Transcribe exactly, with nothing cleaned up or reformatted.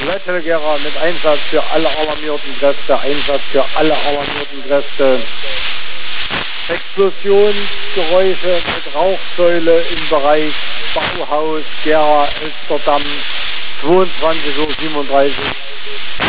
Leitstelle-Gera mit Einsatz für alle alarmierten Kräfte, Einsatz für alle alarmierten Kräfte. Explosionsgeräusche mit Rauchsäule im Bereich Bauhaus Gera, Österdamm, zweiundzwanzig Uhr siebenunddreißig.